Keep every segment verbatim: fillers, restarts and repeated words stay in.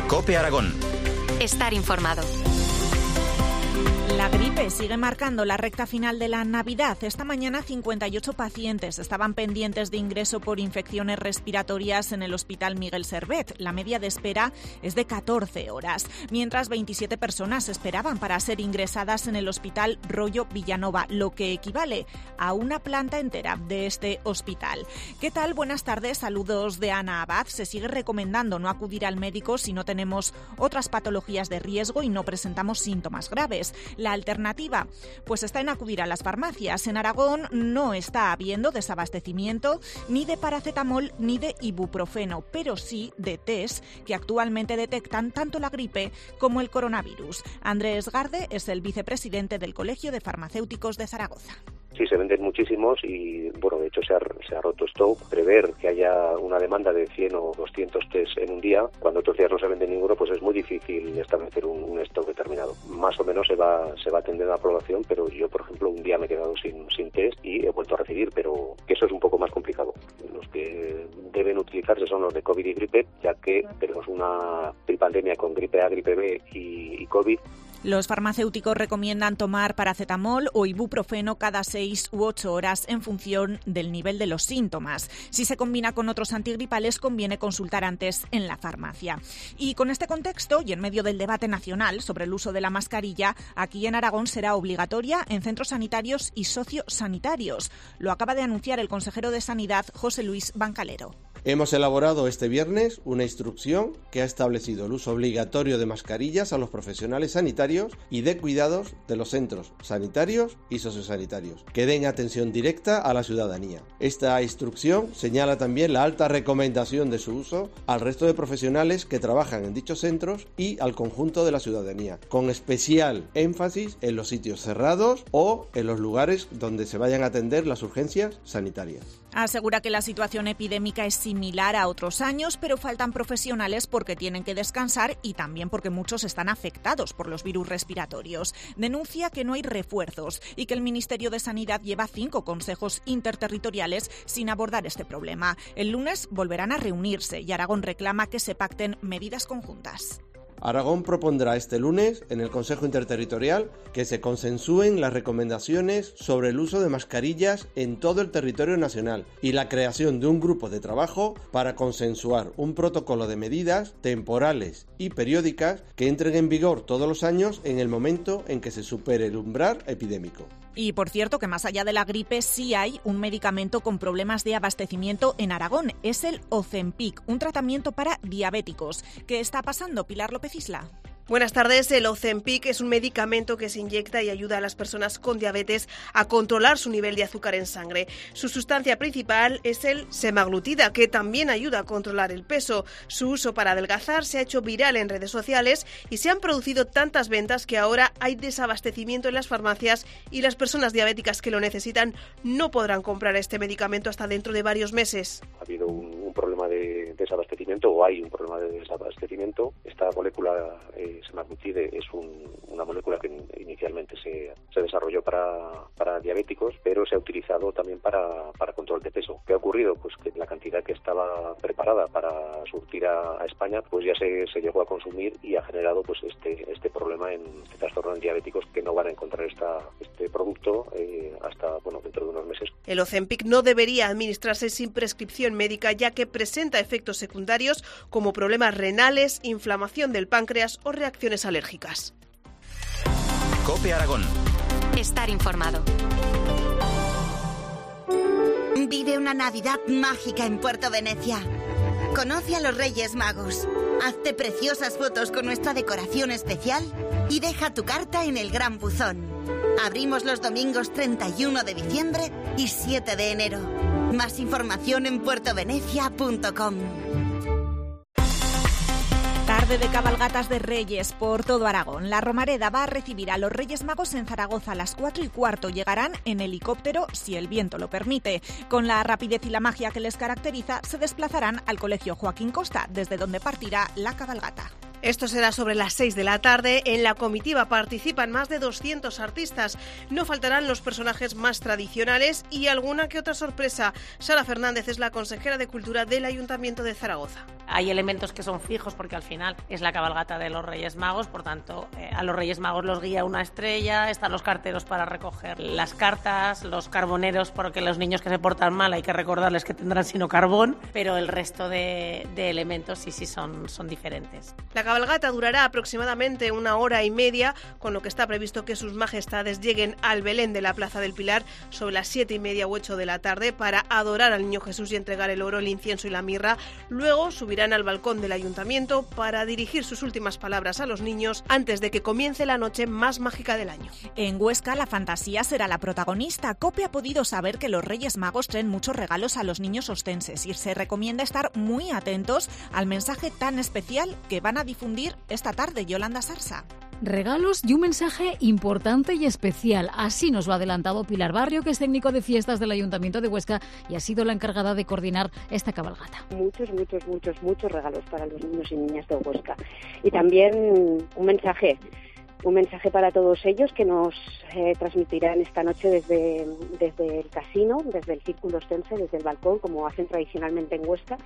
COPE Aragón. Estar informado. La gripe sigue marcando la recta final de la Navidad. Esta mañana cincuenta y ocho pacientes estaban pendientes de ingreso por infecciones respiratorias en el Hospital Miguel Servet. La media de espera es de catorce horas, mientras veintisiete personas esperaban para ser ingresadas en el Hospital Rollo Villanova, lo que equivale a una planta entera de este hospital. ¿Qué tal? Buenas tardes, saludos de Ana Abad. Se sigue recomendando no acudir al médico si no tenemos otras patologías de riesgo y no presentamos síntomas graves. La alternativa, pues está en acudir a las farmacias. En Aragón no está habiendo desabastecimiento ni de paracetamol ni de ibuprofeno, pero sí de test que actualmente detectan tanto la gripe como el coronavirus. Andrés Garde es el vicepresidente del Colegio de Farmacéuticos de Zaragoza. Sí, se venden muchísimos y, bueno, de hecho se ha, se ha roto stock. Prever que haya una demanda de cien o doscientos test en un día, cuando otros días no se vende ninguno, pues es muy difícil establecer un, un stock determinado. Más o menos se va se va a atender a la población, pero yo, por ejemplo, un día me he quedado sin, sin test y he vuelto a recibir, pero que eso es un poco más complicado. Los que deben utilizarse son los de COVID y gripe, ya que tenemos una tripandemia con gripe A, gripe B y, y COVID. Los farmacéuticos recomiendan tomar paracetamol o ibuprofeno cada seis u ocho horas en función del nivel de los síntomas. Si se combina con otros antigripales, conviene consultar antes en la farmacia. Y con este contexto, y en medio del debate nacional sobre el uso de la mascarilla, aquí en Aragón será obligatoria en centros sanitarios y sociosanitarios. Lo acaba de anunciar el consejero de Sanidad, José Luis Bancalero. Hemos elaborado este viernes una instrucción que ha establecido el uso obligatorio de mascarillas a los profesionales sanitarios y de cuidados de los centros sanitarios y sociosanitarios, que den atención directa a la ciudadanía. Esta instrucción señala también la alta recomendación de su uso al resto de profesionales que trabajan en dichos centros y al conjunto de la ciudadanía, con especial énfasis en los sitios cerrados o en los lugares donde se vayan a atender las urgencias sanitarias. Asegura que la situación epidémica es similar a otros años, pero faltan profesionales porque tienen que descansar y también porque muchos están afectados por los virus respiratorios. Denuncia que no hay refuerzos y que el Ministerio de Sanidad lleva cinco consejos interterritoriales sin abordar este problema. El lunes volverán a reunirse y Aragón reclama que se pacten medidas conjuntas. Aragón propondrá este lunes en el Consejo Interterritorial que se consensúen las recomendaciones sobre el uso de mascarillas en todo el territorio nacional y la creación de un grupo de trabajo para consensuar un protocolo de medidas temporales y periódicas que entren en vigor todos los años en el momento en que se supere el umbral epidémico. Y por cierto que más allá de la gripe sí hay un medicamento con problemas de abastecimiento en Aragón. Es el Ozempic, un tratamiento para diabéticos. ¿Qué está pasando, Pilar López Isla? Buenas tardes. El Ozempic es un medicamento que se inyecta y ayuda a las personas con diabetes a controlar su nivel de azúcar en sangre. Su sustancia principal es el semaglutida, que también ayuda a controlar el peso. Su uso para adelgazar se ha hecho viral en redes sociales y se han producido tantas ventas que ahora hay desabastecimiento en las farmacias y las personas diabéticas que lo necesitan no podrán comprar este medicamento hasta dentro de varios meses. Ha habido un, un problema de desabastecimiento o hay un problema de desabastecimiento. Esta molécula eh, semaglutide es un, una molécula que inicialmente se, se desarrolló para, para diabéticos, pero se ha utilizado también para, para control de peso. ¿Qué ha ocurrido? Pues que la cantidad que estaba preparada para surtir a, a España, pues ya se, se llegó a consumir y ha generado pues este, este problema en este trastorno en diabéticos que no van a encontrar esta, este producto eh, hasta bueno dentro de unos meses. El Ozempic no debería administrarse sin prescripción médica, ya que presenta efectos secundarios como problemas renales, inflamación del páncreas o reacciones alérgicas. COPE Aragón. Estar informado. Vive una Navidad mágica en Puerto Venecia. Conoce a los Reyes Magos. Hazte preciosas fotos con nuestra decoración especial y deja tu carta en el Gran Buzón. Abrimos los domingos treinta y uno de diciembre y siete de enero. Más información en puerto venecia punto com. Tarde de cabalgatas de Reyes por todo Aragón. La Romareda va a recibir a los Reyes Magos en Zaragoza a las cuatro y cuarto. Llegarán en helicóptero si el viento lo permite. Con la rapidez y la magia que les caracteriza, se desplazarán al Colegio Joaquín Costa, desde donde partirá la cabalgata. Esto será sobre las seis de la tarde. En la comitiva participan más de doscientos artistas. No faltarán los personajes más tradicionales y alguna que otra sorpresa. Sara Fernández es la consejera de Cultura del Ayuntamiento de Zaragoza. Hay elementos que son fijos porque al final es la cabalgata de los Reyes Magos, por tanto eh, a los Reyes Magos los guía una estrella, están los carteros para recoger las cartas, los carboneros porque los niños que se portan mal hay que recordarles que tendrán sino carbón, pero el resto de, de elementos sí, sí son, son diferentes. La cabalgata durará aproximadamente una hora y media, con lo que está previsto que sus majestades lleguen al Belén de la Plaza del Pilar sobre las siete y media u ocho de la tarde para adorar al Niño Jesús y entregar el oro, el incienso y la mirra. Luego subirán al balcón del ayuntamiento para dirigir sus últimas palabras a los niños antes de que comience la noche más mágica del año. En Huesca la fantasía será la protagonista. COPE ha podido saber que los Reyes Magos traen muchos regalos a los niños ostenses y se recomienda estar muy atentos al mensaje tan especial que van a difundir esta tarde. Yolanda Sarsa. Regalos y un mensaje importante y especial. Así nos lo ha adelantado Pilar Barrio, que es técnico de fiestas del Ayuntamiento de Huesca y ha sido la encargada de coordinar esta cabalgata. Muchos, muchos, muchos, muchos regalos para los niños y niñas de Huesca. Y también un mensaje, un mensaje para todos ellos que nos eh, transmitirán esta noche desde, desde el casino, desde el círculo ostense, desde el balcón, como hacen tradicionalmente en Huesca,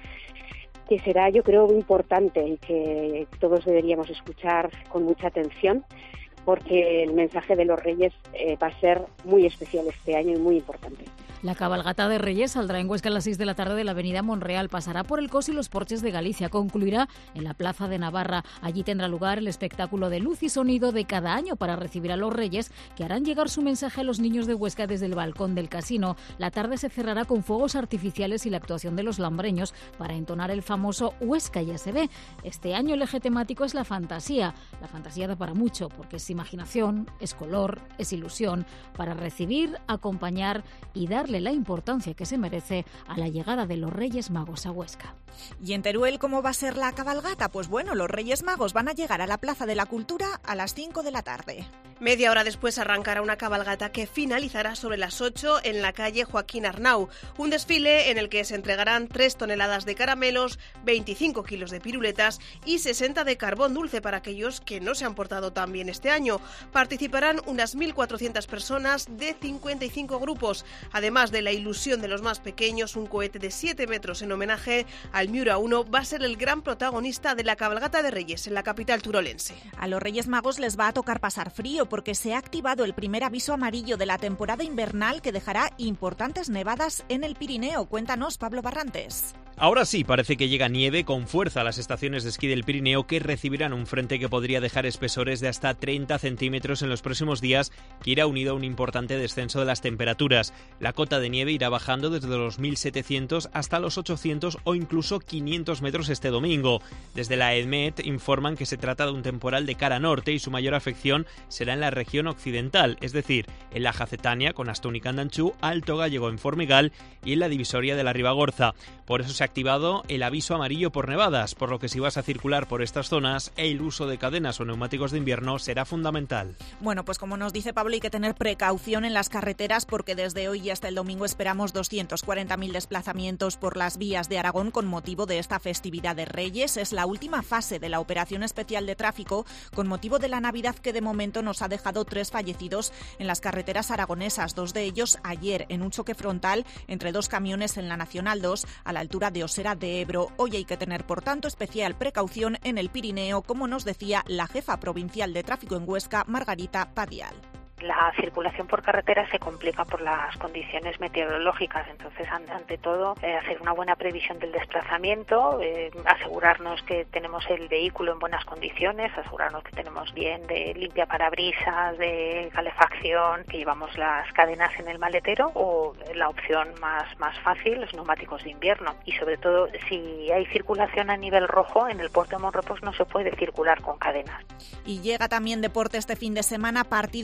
que será, yo creo, importante y que todos deberíamos escuchar con mucha atención, porque el mensaje de los Reyes eh, va a ser muy especial este año y muy importante. La cabalgata de Reyes saldrá en Huesca a las seis de la tarde de la avenida Monreal, pasará por el Cos y los Porches de Galicia, concluirá en la Plaza de Navarra. Allí tendrá lugar el espectáculo de luz y sonido de cada año para recibir a los Reyes, que harán llegar su mensaje a los niños de Huesca desde el balcón del casino. La tarde se cerrará con fuegos artificiales y la actuación de los lambreños para entonar el famoso Huesca ya se ve. Este año el eje temático es la fantasía. La fantasía da para mucho, porque es imaginación, es color, es ilusión, para recibir, acompañar y dar la importancia que se merece a la llegada de los Reyes Magos a Huesca. ¿Y en Teruel cómo va a ser la cabalgata? Pues bueno, los Reyes Magos van a llegar a la Plaza de la Cultura a las cinco de la tarde. Media hora después arrancará una cabalgata que finalizará sobre las ocho en la calle Joaquín Arnau. Un desfile en el que se entregarán tres toneladas de caramelos, veinticinco kilos de piruletas y sesenta de carbón dulce para aquellos que no se han portado tan bien este año. Participarán unas mil cuatrocientas personas de cincuenta y cinco grupos. Además de la ilusión de los más pequeños, un cohete de siete metros en homenaje al Miura uno va a ser el gran protagonista de la cabalgata de Reyes en la capital turolense. A los Reyes Magos les va a tocar pasar frío porque se ha activado el primer aviso amarillo de la temporada invernal que dejará importantes nevadas en el Pirineo. Cuéntanos, Pablo Barrantes. Ahora sí, parece que llega nieve con fuerza a las estaciones de esquí del Pirineo, que recibirán un frente que podría dejar espesores de hasta treinta centímetros en los próximos días, que irá unido a un importante descenso de las temperaturas. La cota de nieve irá bajando desde los mil setecientos hasta los ochocientos o incluso quinientos metros este domingo. Desde la EDMET informan que se trata de un temporal de cara norte y su mayor afección será en la región occidental, es decir, en la Jacetania con Astún y Candanchú, Alto Gállego en Formigal y en la divisoria de la Ribagorza. Por eso se ha activado el aviso amarillo por nevadas, por lo que si vas a circular por estas zonas, el uso de cadenas o neumáticos de invierno será fundamental. Bueno, pues como nos dice Pablo, hay que tener precaución en las carreteras porque desde hoy y hasta el domingo esperamos doscientos cuarenta mil desplazamientos por las vías de Aragón con motivo de esta festividad de Reyes. Es la última fase de la operación especial de tráfico con motivo de la Navidad, que de momento nos ha dejado tres fallecidos en las carreteras aragonesas, dos de ellos ayer en un choque frontal entre dos camiones en la Nacional dos a la altura de Osera de Ebro. Hoy hay que tener, por tanto, especial precaución en el Pirineo, como nos decía la jefa provincial de tráfico en Huesca, Margarita Padial. La circulación por carretera se complica por las condiciones meteorológicas, entonces ante todo eh, hacer una buena previsión del desplazamiento, eh, asegurarnos que tenemos el vehículo en buenas condiciones, asegurarnos que tenemos bien de limpia parabrisas, de calefacción, que llevamos las cadenas en el maletero, o la opción más, más fácil, los neumáticos de invierno. Y sobre todo, si hay circulación a nivel rojo, en el puerto de Monropos no se puede circular con cadenas. Y llega también deporte este fin de semana, partido histórico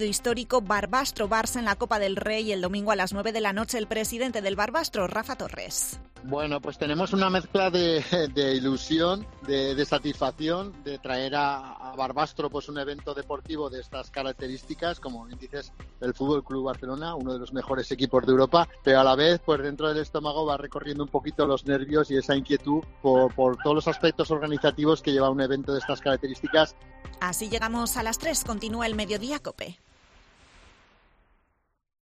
histórico Barbastro-Barça en la Copa del Rey el domingo a las nueve de la noche. El presidente del Barbastro, Rafa Torres. Bueno, pues tenemos una mezcla de, de ilusión, de, de satisfacción, de traer a, a Barbastro pues un evento deportivo de estas características, como bien dices, el Fútbol Club Barcelona, uno de los mejores equipos de Europa, pero a la vez, pues dentro del estómago va recorriendo un poquito los nervios y esa inquietud por, por todos los aspectos organizativos que lleva un evento de estas características. Así llegamos a las tres. Continúa el Mediodía COPE.